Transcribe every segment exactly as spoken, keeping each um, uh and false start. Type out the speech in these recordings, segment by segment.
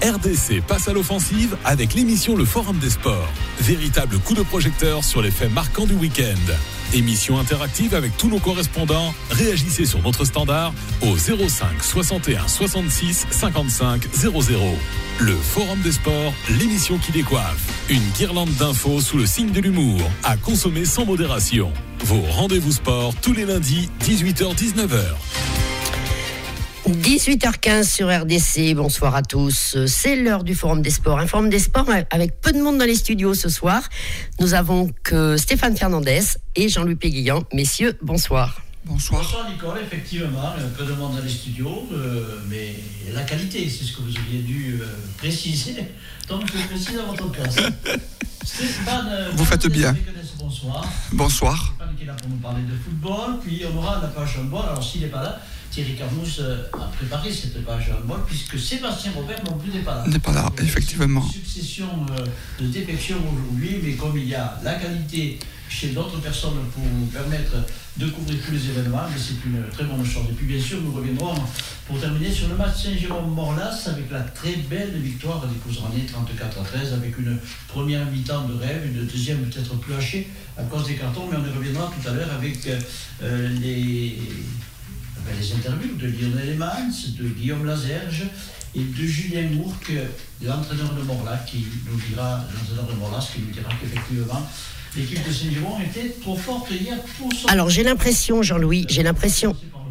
R D C passe à l'offensive avec l'émission Le Forum des Sports. Véritable coup de projecteur sur les faits marquants du week-end. Émission interactive avec tous nos correspondants. Réagissez sur notre standard au zéro cinq soixante et un soixante-six cinquante-cinq zéro zéro. Le Forum des Sports, l'émission qui décoiffe. Une guirlande d'infos sous le signe de l'humour, à consommer sans modération. Vos rendez-vous sport tous les lundis, dix-huit heures dix-neuf heures. dix-huit heures quinze sur R D C, bonsoir à tous. C'est l'heure du Forum des Sports. Un Forum des Sports avec peu de monde dans les studios ce soir. Nous avons que Stéphane Fernandez et Jean-Louis Péguillan. Messieurs, bonsoir. Bonsoir. Bonsoir Nicole, effectivement, un peu de monde dans les studios, euh, mais la qualité, c'est ce que vous aviez dû euh, préciser. Donc je précise à votre place. Stéphane, vous faites bien. Bonsoir. Bonsoir. Stéphane qui est là pour nous parler de football, puis on aura la page handball. Alors s'il n'est pas là, Thierry Carmousse a préparé cette page handball, puisque Sébastien Robert non plus n'est pas là. N'est pas là, effectivement. Une succession euh, de défections aujourd'hui, mais comme il y a la qualité chez d'autres personnes pour nous permettre de couvrir tous les événements, mais c'est une très bonne chose. Et puis bien sûr, nous reviendrons pour terminer sur le match Saint-Jérôme-Morlas avec la très belle victoire des Couserannais trente-quatre à treize, avec une première mi-temps de rêve, une deuxième peut-être plus hachée à cause des cartons, mais on y reviendra tout à l'heure avec euh, les, ben, les interviews de Lionel Emmans, de Guillaume Lazerge et de Julien Mourque, l'entraîneur de Morlas, qui nous dira, l'entraîneur de Morlas, qui nous dira qu'effectivement l'équipe de Saint-Jérôme était trop forte hier pour son... Alors j'ai l'impression, Jean-Louis, j'ai l'impression...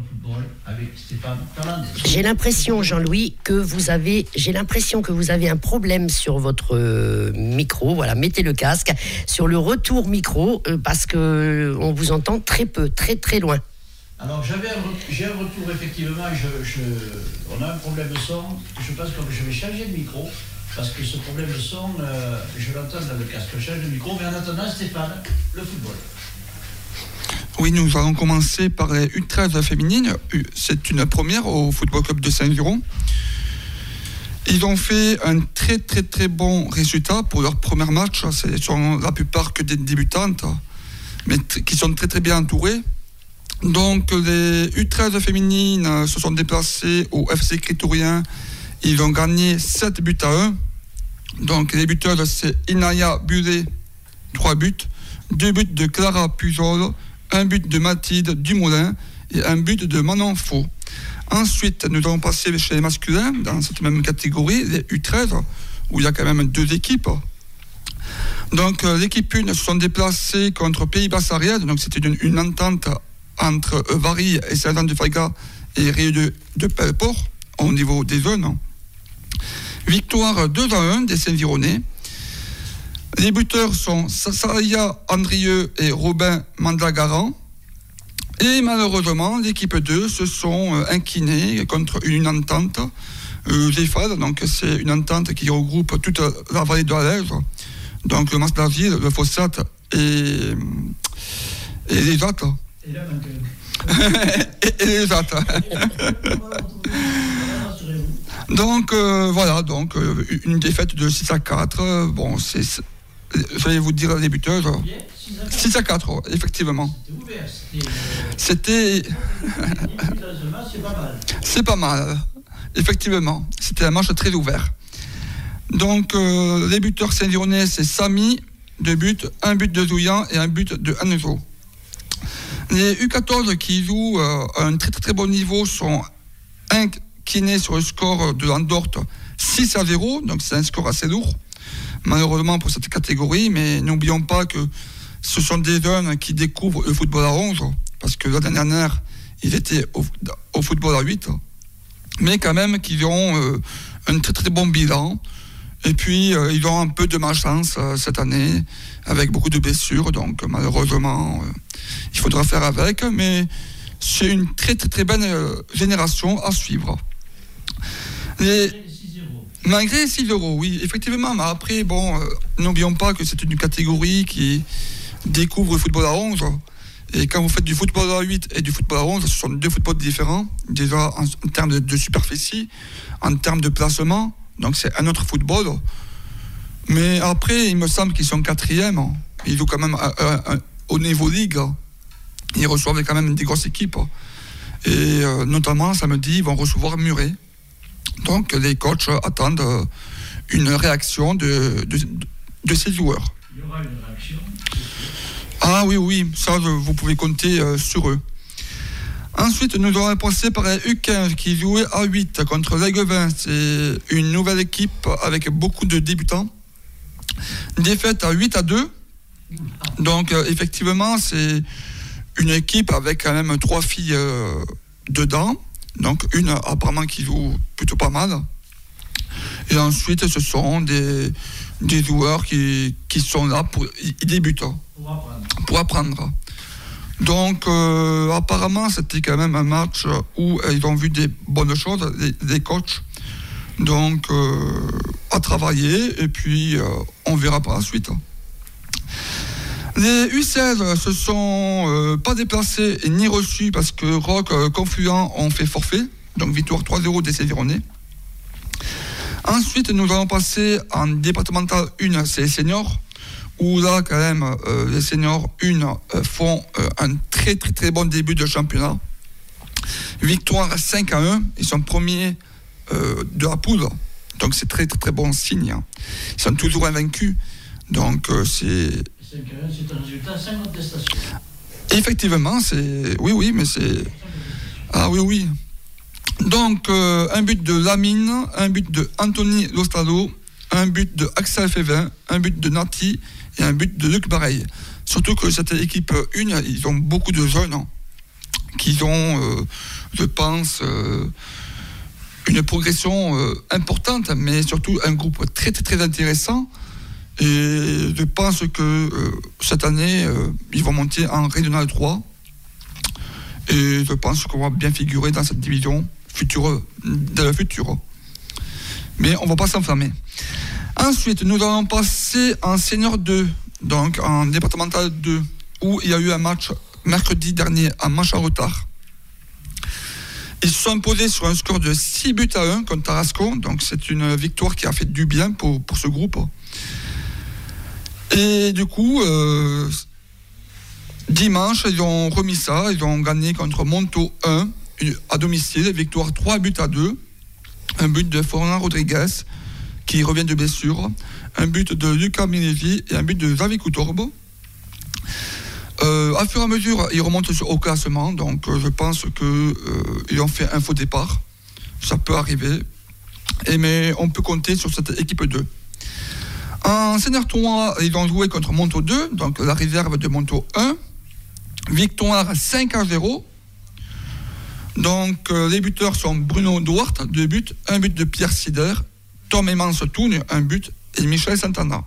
J'ai l'impression, Jean-Louis, que vous avez, j'ai l'impression que vous avez un problème sur votre euh, micro. Voilà, mettez le casque sur le retour micro euh, parce que on vous entend très peu, très très loin. Alors j'avais un, j'ai un retour effectivement. Je, je, on a un problème de son. Je pense que je vais changer de micro. Parce que ce problème de son, euh, je l'entends dans le casque, je change de micro. Mais en attendant, Stéphane, le football. Oui, nous allons commencer par les U treize féminines. C'est une première au Football Club de Saint-Jérôme. Ils ont fait un très très très bon résultat pour leur premier match. Ce sont la plupart que des débutantes, mais t- qui sont très très bien entourées. Donc les U treize féminines se sont déplacées au F C Crétourien. Ils ont gagné sept buts à un. Donc les buteurs, c'est Inaya Buret, trois buts, deux buts de Clara Pujol, un but de Mathilde Dumoulin et un but de Manon Faux. Ensuite, nous allons passer chez les masculins, dans cette même catégorie, les U treize, où il y a quand même deux équipes. Donc l'équipe un se sont déplacées contre Pays-Bas-Ariège, donc c'était une, une entente entre Varilhes et Saint-Jean-de-Fayga et Rio de, de Pelleport, au niveau des zones. Victoire deux à un des Saint-Gironnais. Les buteurs sont Saraya Andrieux et Robin Mandagaran. Et malheureusement, l'équipe deux se sont inclinés contre une entente, euh, G F A D, donc c'est une entente qui regroupe toute la vallée de la Lège, donc le Mas-d'Argile, le Fossat et, et les autres. Et là, donc, et, et les autres. Donc euh, voilà, donc euh, une défaite de six à quatre. Bon, c'est, c'est je vais vous dire les buteurs. six à quatre, effectivement. C'était. C'est pas mal, effectivement. C'était un match très ouvert. Donc euh, les buteurs Saint-Gironnais, c'est Samy, deux buts, un but de Zouyan et un but de Annezo. Les U quatorze qui jouent euh, à un très très très bon niveau sont inclinés sur le score de Landort six à zéro, donc c'est un score assez lourd, malheureusement pour cette catégorie, mais n'oublions pas que ce sont des jeunes qui découvrent le football à onze, parce que l'année dernière, ils étaient au, au football à huit, mais quand même qu'ils auront euh, un très très bon bilan. Et puis, euh, ils ont un peu de malchance euh, cette année, avec beaucoup de blessures. Donc, malheureusement, euh, il faudra faire avec. Mais c'est une très, très, très bonne euh, génération à suivre. Les... Malgré six euros, oui, effectivement. Mais après, bon, euh, n'oublions pas que c'est une catégorie qui découvre le football à onze. Et quand vous faites du football à huit et du football à onze, ce sont deux footballs différents. Déjà, en, en termes de, de superficie, en termes de placement. Donc c'est un autre football. Mais après, il me semble qu'ils sont quatrième. Ils jouent quand même à, à, à, au niveau ligue. Ils reçoivent quand même des grosses équipes. Et euh, notamment, samedi, ils vont recevoir Muret. Donc les coachs attendent une réaction de, de, de ces joueurs. Il y aura une réaction. Ah oui, oui, ça vous pouvez compter euh, sur eux. Ensuite, nous allons passer par les U quinze qui jouait à huit contre l'Aiguevin. C'est une nouvelle équipe avec beaucoup de débutants. Défaite à huit à deux. Donc euh, effectivement, c'est une équipe avec quand même trois filles euh, dedans. Donc une apparemment qui joue plutôt pas mal. Et ensuite, ce sont des, des joueurs qui, qui sont là pour ils débutent. Pour apprendre. Pour apprendre. Donc, euh, apparemment, c'était quand même un match où euh, ils ont vu des bonnes choses, les, les coachs. Donc, euh, à travailler, et puis euh, on verra par la suite. Les U seize se sont euh, pas déplacés et ni reçus parce que Rock euh, Confluent ont fait forfait. Donc, victoire trois zéro des Sévéronnais. Ensuite, nous allons passer en départemental un, c'est les seniors, où là, quand même, euh, les seniors un euh, font euh, un très, très, très bon début de championnat. Victoire cinq à un, ils sont premiers euh, de la poule, donc c'est très, très, très bon signe. Ils sont toujours invaincus, donc euh, c'est... cinq à un, c'est un résultat sans contestation. Effectivement, c'est... Oui, oui, mais c'est... Ah oui, oui. Donc, euh, un but de Lamine, un but de Anthony Lostado, un but de Axel Févin, un but de Nati et un but de Luc Bareil. Surtout que cette équipe un, ils ont beaucoup de jeunes hein, qui ont, euh, je pense, euh, une progression euh, importante, mais surtout un groupe très très très intéressant. Et je pense que euh, cette année, euh, ils vont monter en Régional trois. Et je pense qu'on va bien figurer dans cette division future, dans le futur. Mais on ne va pas s'enfermer. Ensuite, nous allons passer en Senior deux, donc en départemental deux, où il y a eu un match mercredi dernier en match en retard. Ils se sont imposés sur un score de six buts à un contre Tarascon, donc c'est une victoire qui a fait du bien pour, pour ce groupe. Et du coup, euh, dimanche, ils ont remis ça, ils ont gagné contre Monto un à domicile, victoire trois buts à deux, un but de Florian Rodriguez qui revient de blessure, un but de Lucas Minesi et un but de Xavier Coutorbo. Euh, à fur et à mesure, ils remontent au classement, donc euh, je pense qu'ils euh, ont fait un faux départ. Ça peut arriver, et, mais on peut compter sur cette équipe deux. En Senior trois, ils ont joué contre Monto deux, donc la réserve de Monto un. Victoire cinq à zéro. Donc euh, les buteurs sont Bruno Duarte, deux buts, un but de Pierre Sider, Tom Emance Toune, un but, et Michel Santana.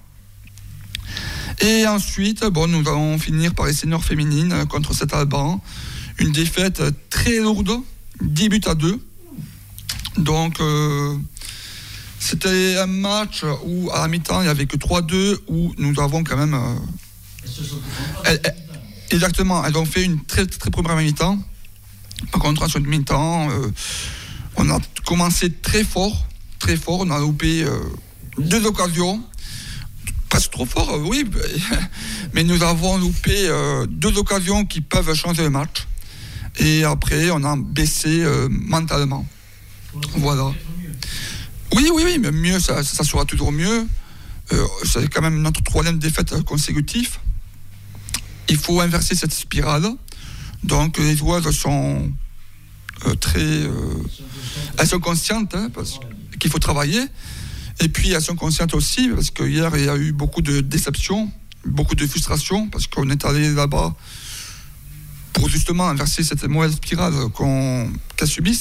Et ensuite, bon, nous allons finir par les seniors féminines contre cet Alban. Une défaite très lourde, dix buts à deux. Donc, euh, c'était un match où, à la mi-temps, il n'y avait que trois deux, où nous avons quand même... Euh, elles, elles, exactement, elles ont fait une très, très première mi-temps. Par contre, en seconde mi-temps, euh, on a commencé très fort, très fort. On a loupé euh, deux occasions. Presque trop fort, euh, oui, mais nous avons loupé euh, deux occasions qui peuvent changer le match. Et après, on a baissé euh, mentalement. Voilà. Oui, oui, oui, mais mieux, ça, ça sera toujours mieux. Euh, c'est quand même notre troisième défaite consécutive. Il faut inverser cette spirale. Donc, les joueuses sont euh, très... Euh, elles sont conscientes hein, parce qu'il faut travailler. Et puis, elles sont conscientes aussi, parce qu'hier, il y a eu beaucoup de déceptions, beaucoup de frustration, parce qu'on est allé là-bas pour justement inverser cette mauvaise spirale qu'on, qu'elles subissent.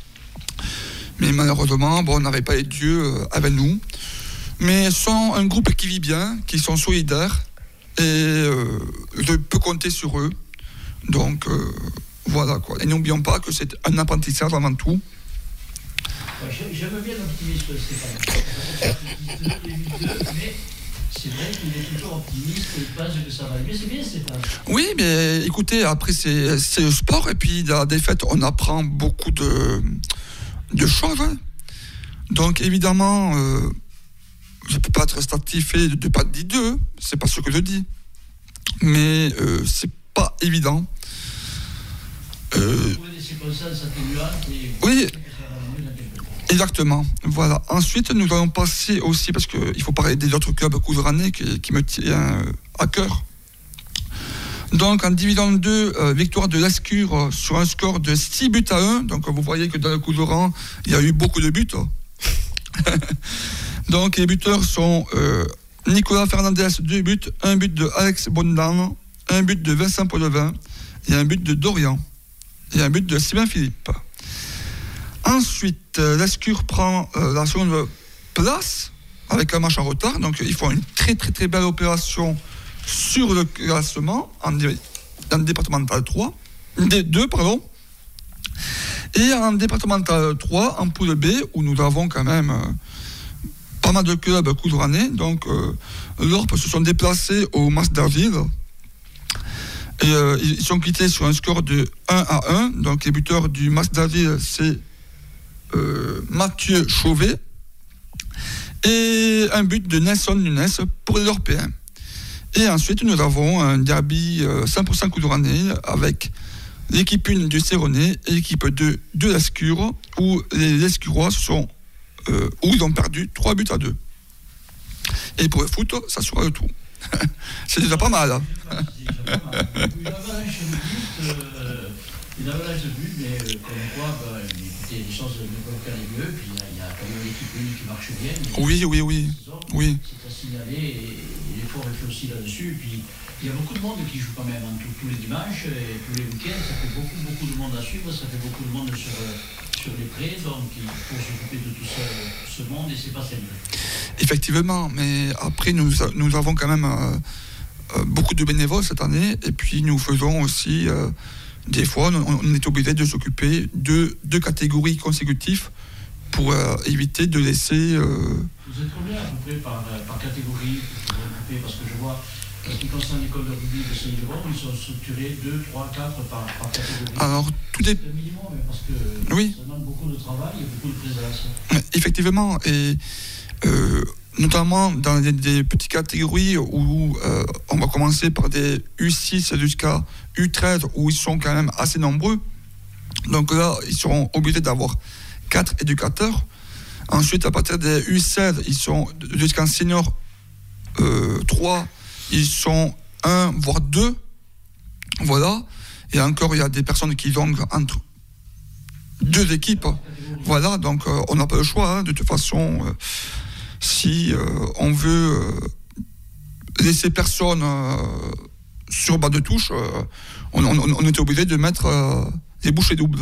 Mais malheureusement, bon, on n'avait pas les dieux avec nous. Mais elles sont un groupe qui vit bien, qui sont solidaires, et euh, je peux compter sur eux. Donc, euh, voilà, quoi. Et n'oublions pas que c'est un apprentissage avant tout. J'aime bien l'optimisme, Stéphane. Mais c'est vrai qu'il est toujours optimiste et il pense que ça va aller. C'est bien, Stéphane. Oui, mais écoutez, après, c'est, c'est le sport. Et puis, dans la défaite, on apprend beaucoup de, de choses. Hein. Donc, évidemment, euh, je ne peux pas être satisfait de ne pas dire deux. C'est pas ce que je dis. Mais euh, c'est pas évident. Euh, Trouver des circonstances atténuantes et... oui. Exactement, voilà. Ensuite, nous allons passer aussi, parce qu'il faut parler des autres clubs couserannais qui, qui me tiennent à cœur. Donc, en division deux, euh, victoire de l'Escure euh, sur un score de six buts à un. Donc, vous voyez que dans le Couserans, il y a eu beaucoup de buts. Donc, les buteurs sont euh, Nicolas Fernandez, deux buts, un but de Alex Bondan, un but de Vincent Pollevin et un but de Dorian et un but de Sylvain Philippe. Ensuite, euh, l'Escure prend euh, la seconde place avec un match en retard. Donc, ils font une très, très, très belle opération sur le classement en, en départemental trois, D deux, pardon, et en départemental trois, en poule B, où nous avons quand même euh, pas mal de clubs couserannais. Donc, euh, l'Orpe se sont déplacés au Masdaville et euh, ils sont quittés sur un score de un à un. Donc, les buteurs du Masdaville, c'est euh, Mathieu Chauvet et un but de Nelson Nunes pour les Orpéens. Et ensuite, nous avons un derby euh, cent pour cent couserannais avec l'équipe un du Céronais et l'équipe deux de l'Escure, où les Lescurois sont, euh, où ils ont perdu trois buts à deux. Et pour le foot, ça sera le tout. C'est déjà pas mal. Hein. Il avait de but, mais euh, comme quoi, bah, écoutez, les chances ne peuvent faire les mieux. Puis il y, y a quand même l'équipe unie qui marche bien. Oui, oui, oui. oui. C'est à signaler et, et l'effort est fait aussi là-dessus. Puis il y a beaucoup de monde qui joue quand même hein, tous, tous les dimanches et tous les week-ends. Ça fait beaucoup, beaucoup de monde à suivre. Ça fait beaucoup de monde sur, sur les prés. Donc il faut s'occuper de tout ça, ce monde et c'est pas simple. Effectivement, mais après, nous, nous avons quand même euh, euh, beaucoup de bénévoles cette année. Et puis nous faisons aussi. Euh, Des fois, on est obligé de s'occuper de deux catégories consécutives pour euh, éviter de laisser... Euh... Vous êtes combien à peu près par, par catégorie pour vous occuper? Parce que je vois, en ce qui concerne l'école de rugby de Saint-Jérôme, ils sont structurés deux, trois, quatre par, par catégorie. Alors, tout est... C'est le minimum, parce que oui. Ça demande beaucoup de travail et beaucoup de préservation. Effectivement, et euh, notamment dans des, des petites catégories où euh, on va commencer par des U six jusqu'à U treize, où ils sont quand même assez nombreux. Donc là, ils seront obligés d'avoir quatre éducateurs. Ensuite, à partir des U seize, ils sont jusqu'en senior euh, trois, ils sont un, voire deux. Voilà. Et encore, il y a des personnes qui jonglent entre deux équipes. Voilà, donc euh, on n'a pas le choix. Hein, de toute façon, euh, si euh, on veut euh, laisser personne euh, sur bas de touche, euh, on, on, on était obligé de mettre euh, des bouchées doubles.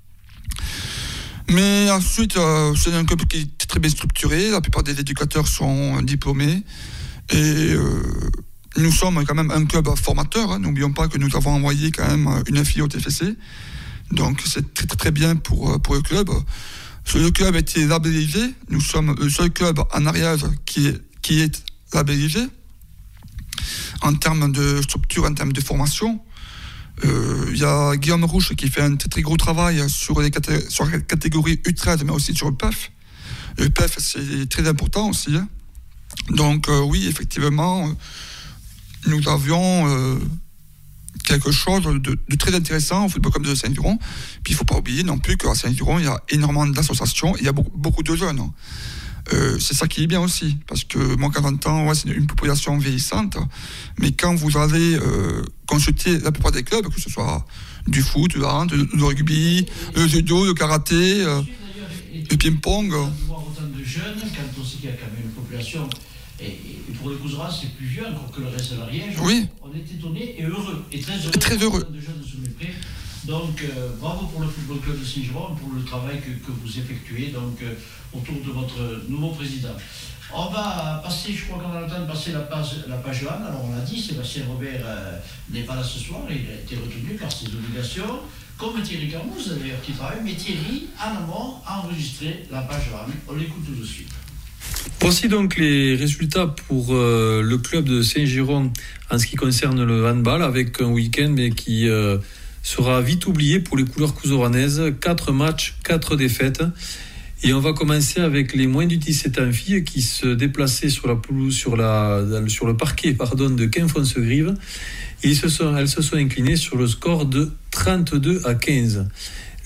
Mais ensuite, euh, c'est un club qui est très bien structuré. La plupart des éducateurs sont diplômés. Et euh, nous sommes quand même un club formateur. Hein. N'oublions pas que nous avons envoyé quand même une fille au T F C. Donc c'est très très bien pour, pour le club. Le club a été labellisé. Nous sommes le seul club en Ariège qui est, qui est labellisé. En termes de structure, en termes de formation. Il euh, y a Guillaume Rouche qui fait un très, très gros travail sur, les caté- sur la catégorie U treize, mais aussi sur le P E F. Le P E F, c'est très important aussi. Hein. Donc euh, oui, effectivement, nous avions euh, quelque chose de, de très intéressant au football club de Saint-Giron. Puis il ne faut pas oublier non plus qu'à Saint-Giron, il y a énormément d'associations, il y a beaucoup, beaucoup de jeunes. Euh, c'est ça qui est bien aussi, parce que moi, quarante ans, ouais, c'est une population vieillissante, mais quand vous allez euh, consulter la plupart des clubs, que ce soit du foot, du hand, du rugby, le judo, le karaté, euh, le ping-pong. Voir autant de jeunes, quand on sait qu'il y a quand même une population, et, et pour les Couserans, c'est plus vieux encore que le reste de l'Ariège, oui. On est étonnés et heureux, et très heureux, et très heureux. De jeunes sous les prés. Donc, euh, bravo pour le Football Club de Saint-Giron, pour le travail que, que vous effectuez donc, euh, autour de votre nouveau président. On va passer, je crois qu'on a le temps de passer la page, la page Johan. Alors, on l'a dit, Sébastien Robert euh, n'est pas là ce soir, il a été retenu par ses obligations, comme Thierry Carmouze d'ailleurs qui travaille, mais Thierry, en amont, a enregistré la page Johan. On l'écoute tout de suite. Voici donc les résultats pour euh, le club de Saint-Giron en ce qui concerne le handball, avec un week-end mais qui euh, sera vite oublié pour les couleurs couseranaises. quatre matchs, quatre défaites. Et on va commencer avec les moins de dix-sept ans filles qui se déplaçaient sur la pelouse, sur, la, sur le parquet pardon, de Quinfonce-Grive. Ils se sont, elles se sont inclinées sur le score de trente-deux à quinze.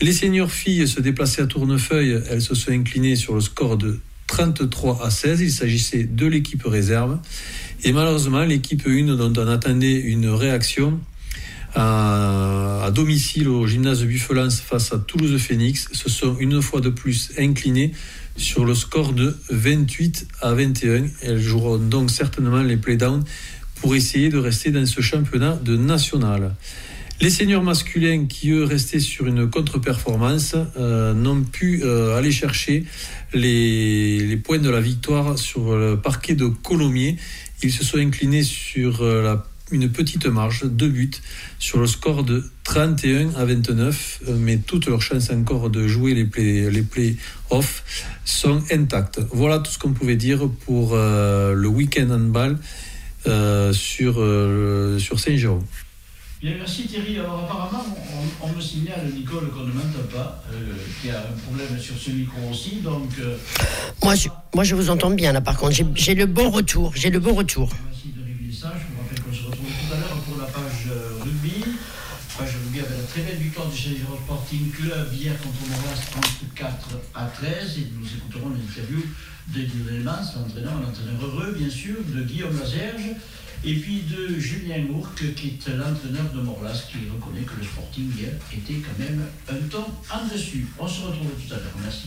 Les seniors filles se déplaçaient à Tournefeuille. Elles se sont inclinées sur le score de trente-trois à seize. Il s'agissait de l'équipe réserve. Et malheureusement, l'équipe un, dont on attendait une réaction, à, à domicile au gymnase Buffalance face à Toulouse Phoenix, se sont une fois de plus inclinés sur le score de vingt-huit à vingt et un. Elles joueront donc certainement les playdowns pour essayer de rester dans ce championnat de national. Les seniors masculins qui, eux, restaient sur une contre-performance, euh, n'ont pu euh, aller chercher les, les points de la victoire sur le parquet de Colomiers. Ils se sont inclinés sur euh, la, une petite marge, deux buts, sur le score de trente et un à vingt-neuf, euh, mais toutes leurs chances encore de jouer les play, les play-offs sont intactes. Voilà tout ce qu'on pouvait dire pour euh, le week-end handball euh, sur, euh, sur Saint-Jérôme. Bien, merci Thierry. Alors apparemment, on, on me signale, Nicole, qu'on ne m'entend pas, euh, qu'il y a un problème sur ce micro aussi, donc... Euh, moi, je, moi je vous entends bien là par contre, j'ai, j'ai le bon retour, j'ai le bon retour. Merci de régler ça. Je vous rappelle qu'on se retrouve tout à l'heure pour la page euh, rugby. Page rugby avec la très belle victoire du Saint-Jérôme Sporting Club hier contre Montréal trente-quatre à treize, et nous écouterons l'interview de Guy Delmans, l'entraîneur, un entraîneur heureux bien sûr, de Guillaume Lazerge, et puis de Julien Mourque, qui est l'entraîneur de Morlas, qui reconnaît que le Sporting hier était quand même un ton en dessus. On se retrouve tout à l'heure. Merci.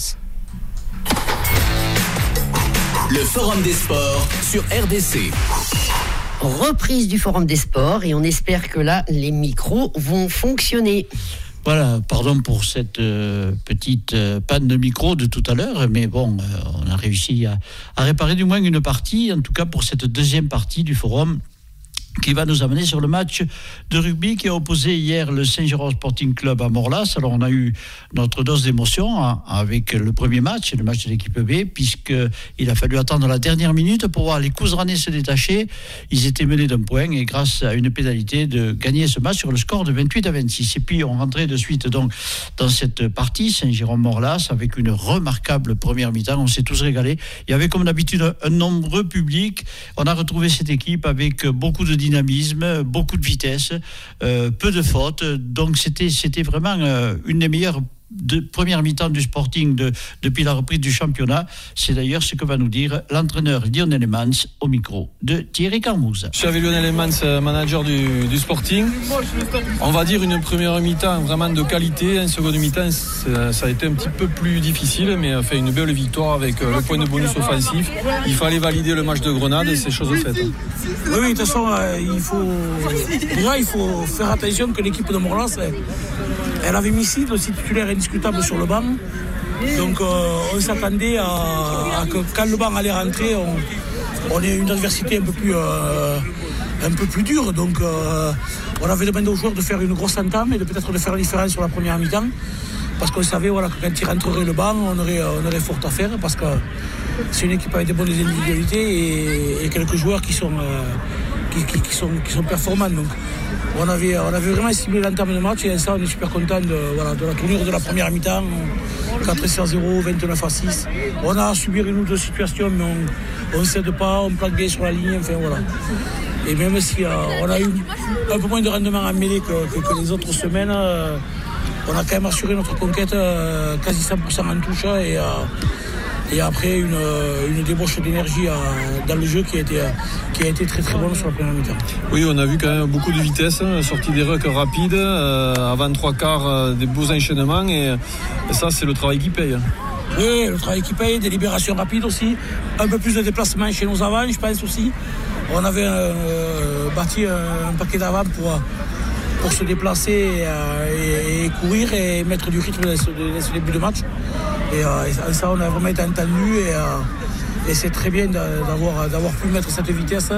Le Forum des Sports sur R D C. Reprise du Forum des Sports, et on espère que là, les micros vont fonctionner. Voilà, pardon pour cette euh, petite euh, panne de micro de tout à l'heure, mais bon, euh, on a réussi à, à réparer du moins une partie, en tout cas pour cette deuxième partie du forum, qui va nous amener sur le match de rugby qui a opposé hier le Saint-Jérôme Sporting Club à Morlas. Alors on a eu notre dose d'émotion hein, avec le premier match, le match de l'équipe B, puisqu'il a fallu attendre la dernière minute pour voir les Couseranais se détacher. Ils étaient menés d'un point et grâce à une pénalité de gagner ce match sur le score de vingt-huit à vingt-six. Et puis on rentrait de suite donc dans cette partie Saint-Jérôme-Morlas avec une remarquable première mi-temps. On s'est tous régalés. Il y avait comme d'habitude un nombreux public. On a retrouvé cette équipe avec beaucoup de dynamisme, beaucoup de vitesse, euh, peu de fautes. Donc c'était, c'était vraiment euh, une des meilleures de première mi-temps du Sporting de, depuis la reprise du championnat. C'est d'ailleurs ce que va nous dire l'entraîneur Lionel Emmans au micro de Thierry Carmouze. Je suis avec Lionel Emmans, manager du, du Sporting. On va dire une première mi-temps vraiment de qualité. En seconde mi-temps, ça a été un petit peu plus difficile, mais fait une belle victoire avec le point de bonus offensif. Il fallait valider le match de Grenade et c'est chose faite. Oui, oui, de toute façon, euh, il faut déjà il faut faire attention que l'équipe de Morlas, elle, elle avait mis Sid, aussi titulaire indiscutable sur le banc. Donc euh, on s'attendait à, à que quand le banc allait rentrer, on, on ait une adversité un peu plus, euh, un peu plus dure. Donc euh, on avait demandé aux joueurs de faire une grosse entame et de peut-être de faire la différence sur la première mi-temps. Parce qu'on savait voilà, que quand il rentrerait le banc, on aurait, on aurait fort à faire. Parce que c'est une équipe avec des bonnes individualités et, et quelques joueurs qui sont, euh, qui, qui, qui, sont, qui sont performants. Donc on avait, on avait vraiment ciblé l'entame de match et ça on est super content de, voilà, de la tournure de la première mi-temps. quatre à zéro, vingt-neuf à six. On a subi une ou deux situations, mais on ne cède pas, on plaque bien sur la ligne. Enfin, voilà. Et même si euh, on a eu un peu moins de rendement en mêlée que, que, que les autres semaines, euh, on a quand même assuré notre conquête euh, quasi cent pour cent en touche et, euh, et après une, une débauche d'énergie euh, dans le jeu qui a, été, qui a été très très bonne sur la première mi-temps. Oui, on a vu quand même beaucoup de vitesse, sortie des rucks rapides, euh, avant trois quarts euh, des beaux enchaînements et, et ça c'est le travail qui paye. Oui, le travail qui paye, des libérations rapides aussi, un peu plus de déplacements chez nos avants, je pense aussi. On avait euh, bâti un, un paquet d'avant pour... pour se déplacer et, euh, et, et courir et mettre du rythme dans ce, dans ce début de match. Et, euh, et ça, on a vraiment été entendu et, euh, et c'est très bien d'avoir, d'avoir pu mettre cette vitesse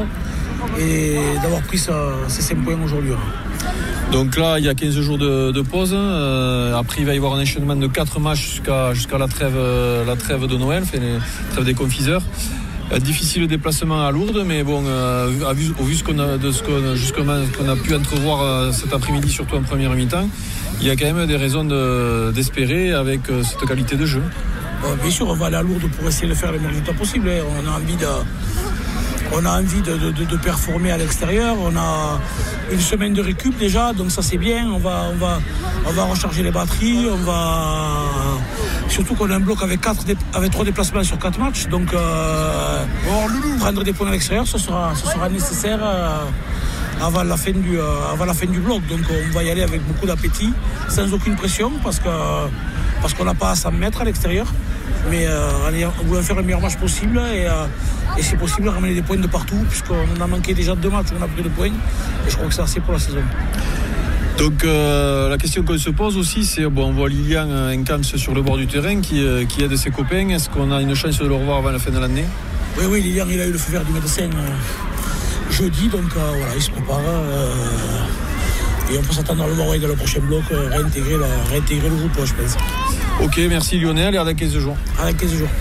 et d'avoir pris ce, ces cinq points aujourd'hui. Donc là, il y a quinze jours de, de pause. Euh, après, il va y avoir un enchaînement de quatre matchs jusqu'à, jusqu'à la, trêve, la trêve de Noël, enfin, la trêve des confiseurs. Euh, difficile déplacement à Lourdes, mais bon, euh, à vu, au vu ce qu'on a, de ce qu'on, justement, qu'on a pu entrevoir euh, cet après-midi, surtout en première mi-temps, il y a quand même des raisons de, d'espérer avec euh, cette qualité de jeu. Bon, bien sûr, on va aller à Lourdes pour essayer de faire le meilleur résultat possible. On a envie de, on a envie de, de, de performer à l'extérieur. On a une semaine de récup déjà, donc ça c'est bien. On va, on va, on va recharger les batteries. On va surtout qu'on a un bloc avec quatre, avec trois déplacements sur quatre matchs. Donc euh, prendre des points à l'extérieur, ce sera, ce sera nécessaire euh, avant la fin du, euh, avant la fin du bloc. Donc on va y aller avec beaucoup d'appétit, sans aucune pression, parce que parce qu'on n'a pas à s'en mettre à l'extérieur. Mais euh, en voulant faire le meilleur match possible et, euh, et si possible ramener des points de partout, puisqu'on a manqué déjà deux matchs où on a pris deux points, et je crois que c'est assez pour la saison. Donc euh, la question qu'on se pose aussi, c'est bon, on voit Lilian Encams sur le bord du terrain qui, euh, qui aide ses copains. Est-ce qu'on a une chance de le revoir avant la fin de l'année? Oui, oui, Lilian il a eu le feu vert du médecin euh, jeudi, donc euh, voilà, il se prépare. Euh, et on peut s'attendre à le voir dans le prochain bloc, euh, réintégrer, la, réintégrer le groupe, je pense. Ok, merci Lionel, et à dans quinze jours. À dans quinze jours.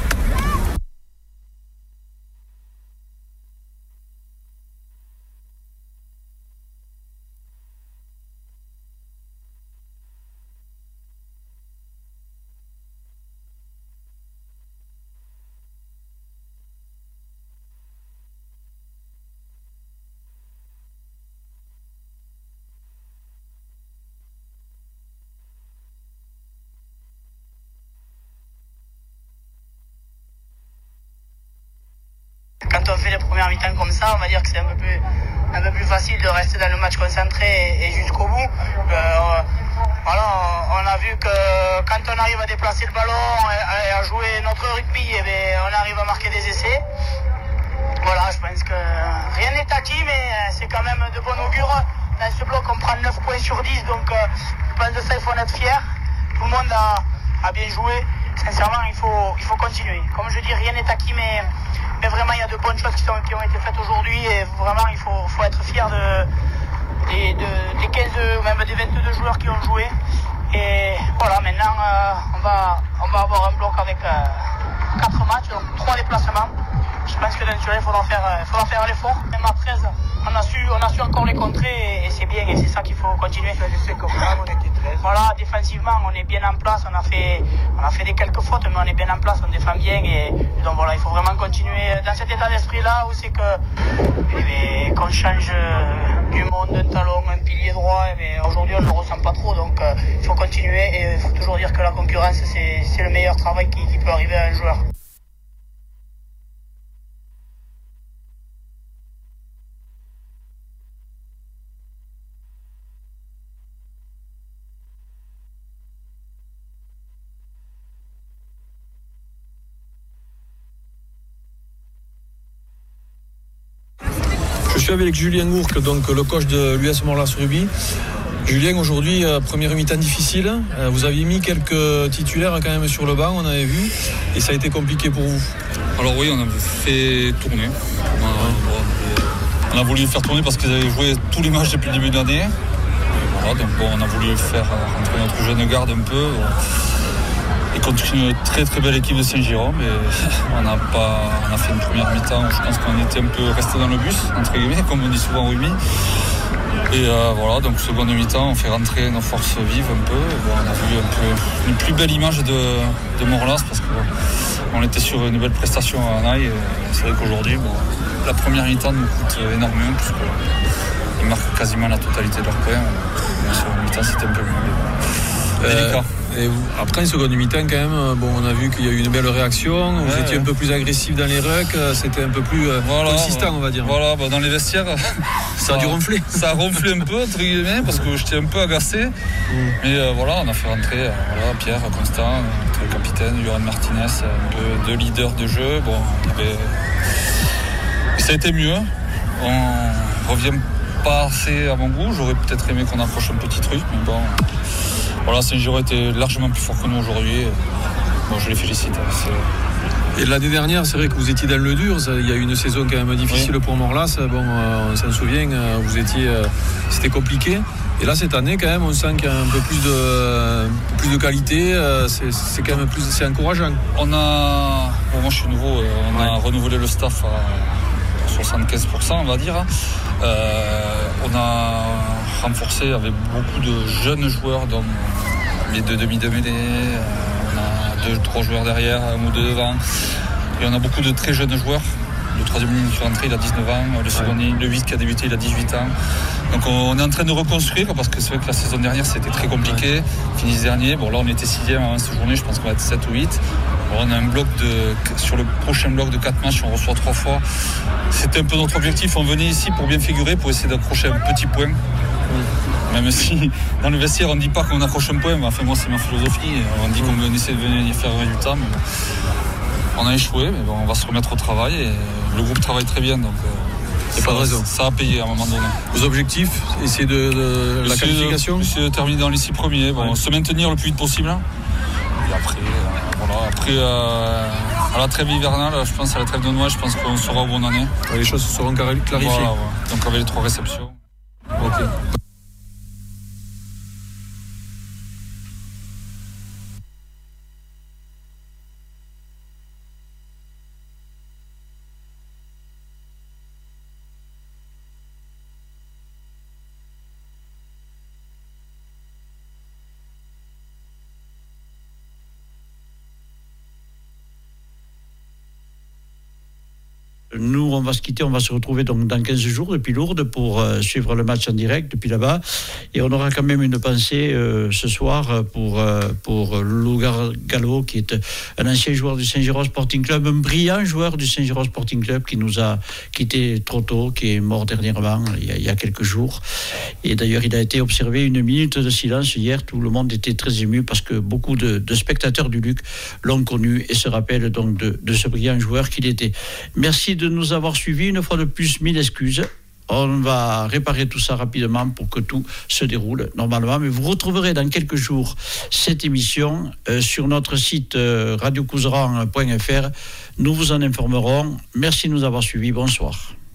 Quand on fait les premières mi-temps comme ça, on va dire que c'est un peu plus, un peu plus facile de rester dans le match concentré et, et jusqu'au bout. Euh, voilà, on, on a vu que quand on arrive à déplacer le ballon et, et à jouer notre rugby, et bien, on arrive à marquer des essais. Voilà, je pense que rien n'est acquis, mais c'est quand même de bon augure. Dans ce bloc, on prend neuf points sur dix, donc euh, je pense de ça, il faut en être fier. Tout le monde a, a bien joué. Sincèrement, il faut, il faut continuer. Comme je dis, rien n'est acquis, mais... Mais vraiment, il y a de bonnes choses qui, sont, qui ont été faites aujourd'hui et vraiment, il faut, faut être fier de, des, de, des quinze, même des vingt-deux joueurs qui ont joué. Et voilà, maintenant, euh, on, va, on va avoir un bloc avec euh, quatre matchs, donc trois déplacements. Je pense que dans celui-là, il faudra faire, il faudra faire l'effort. Même à treize, on a su, on a su encore les contrer et, et c'est bien et c'est ça qu'il faut continuer. Voilà, défensivement, on est bien en place. On a fait, on a fait des quelques fautes, mais on est bien en place, on défend bien et donc voilà, il faut vraiment continuer dans cet état d'esprit-là où c'est que eh bien, qu'on change du monde, un talon, un pilier droit. Eh bien, aujourd'hui, on ne le ressent pas trop, donc euh, il faut continuer et il faut toujours dire que la concurrence, c'est, c'est le meilleur travail qui, qui peut arriver à un joueur. Je suis avec Julien Gourc, donc le coach de l'U S Morlas Rugby. Julien, aujourd'hui, euh, première mi-temps difficile. Euh, vous aviez mis quelques titulaires quand même sur le banc, on avait vu, et ça a été compliqué pour vous. Alors oui, on a fait tourner. On a, on a voulu le faire tourner parce qu'ils avaient joué tous les matchs depuis le début de l'année. Et voilà, donc bon, on a voulu faire rentrer notre jeune garde un peu. Et contre une très très belle équipe de Saint-Jérôme, on a, pas, on a fait une première mi-temps où je pense qu'on était un peu resté dans le bus, entre guillemets, comme on dit souvent au rugby. Et euh, voilà, donc seconde mi-temps, on fait rentrer nos forces vives un peu. Bon, on a vu un peu une plus belle image de, de Morlas parce qu'on était sur une belle prestation à Anaï. C'est vrai qu'aujourd'hui, bon, la première mi-temps nous coûte énormément puisqu'ils marquent quasiment la totalité de leurs points. La seconde mi-temps, c'était un peu plus délicat. Et vous, après une seconde mi-temps quand même, bon, on a vu qu'il y a eu une belle réaction, vous ouais, étiez ouais. un peu plus agressif dans les rucks, c'était un peu plus euh, voilà, consistant on va dire. Voilà, bah, dans les vestiaires, ça, ça a dû ronfler. Ça a ronflé un peu entre guillemets parce que j'étais un peu agacé. Mm. Mais euh, voilà, on a fait rentrer euh, voilà, Pierre, Constant, notre capitaine, Johan Martinez, un peu deux leaders de jeu. Bon, il y avait... ça a été mieux. On revient pas assez à mon goût, j'aurais peut-être aimé qu'on accroche un petit truc, mais bon. Voilà, Saint-Giraud était largement plus fort que nous aujourd'hui. Bon, je les félicite. C'est... Et l'année dernière, c'est vrai que vous étiez dans le dur. Ça, il y a eu une saison quand même difficile oui. pour Morlas. Bon, euh, on s'en souvient, euh, vous étiez, euh, c'était compliqué. Et là, cette année, quand même, on sent qu'il y a un peu plus de, euh, plus de qualité. Euh, c'est, c'est quand même plus, c'est encourageant. On a, bon, moi je suis nouveau. On ouais. a renouvelé le staff à soixante-quinze pour cent, on va dire. Euh, on a renforcé avec beaucoup de jeunes joueurs dans les deux demi de mêlée. On a deux, trois joueurs derrière, un ou deux devant. Et on a beaucoup de très jeunes joueurs. le troisième ligne qui est rentré, il a dix-neuf ans. Le second ligne, le huit qui a débuté, il a dix-huit ans. Donc on est en train de reconstruire parce que c'est vrai que la saison dernière c'était très compliqué. Fini dernier, bon là on était sixième avant cette journée, je pense qu'on va être sept ou huit. Bon, on a un bloc de, sur le prochain bloc de quatre matchs, on reçoit trois fois. C'était un peu notre objectif, on venait ici pour bien figurer, pour essayer d'accrocher un petit point. Même si dans le vestiaire on ne dit pas qu'on accroche un point, mais enfin moi c'est ma philosophie, on dit qu'on essaie de venir faire un résultat. Mais bon, on a échoué, mais bon, on va se remettre au travail et le groupe travaille très bien. Donc, Il n'y a pas de raison. Ça a payé à un moment donné. Vos objectifs, essayer de, de la essayer qualification de, essayer de terminer dans les six premiers, bon, ouais. Se maintenir le plus vite possible. Et après, euh, voilà, après euh, à la trêve hivernale, je pense à la trêve de Noël, je pense qu'on sera où on en est. Les choses seront clarifiées. Voilà, ouais. Donc avec les trois réceptions. Ok. Nous, on va se quitter, on va se retrouver donc dans quinze jours depuis Lourdes pour euh, suivre le match en direct depuis là-bas. Et on aura quand même une pensée euh, ce soir pour, euh, pour Lougar Gallo, qui est un ancien joueur du Saint-Girons Sporting Club, un brillant joueur du Saint-Girons Sporting Club qui nous a quittés trop tôt, qui est mort dernièrement, il y a, il y a quelques jours. Et d'ailleurs, il a été observé une minute de silence hier. Tout le monde était très ému parce que beaucoup de, de spectateurs du Luc l'ont connu et se rappellent donc de, de ce brillant joueur qu'il était. Merci de nous avoir suivis. Une fois de plus, mille excuses. On va réparer tout ça rapidement pour que tout se déroule normalement. Mais vous retrouverez dans quelques jours cette émission euh, sur notre site euh, radio couseran point f r. Nous vous en informerons. Merci de nous avoir suivis. Bonsoir.